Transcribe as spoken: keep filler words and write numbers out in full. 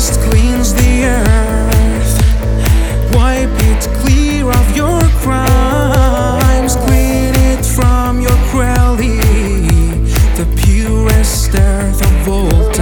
dust cleans the earth. Wipe it clear of your crimes. Clean it from your cruelty, the purest earth of all.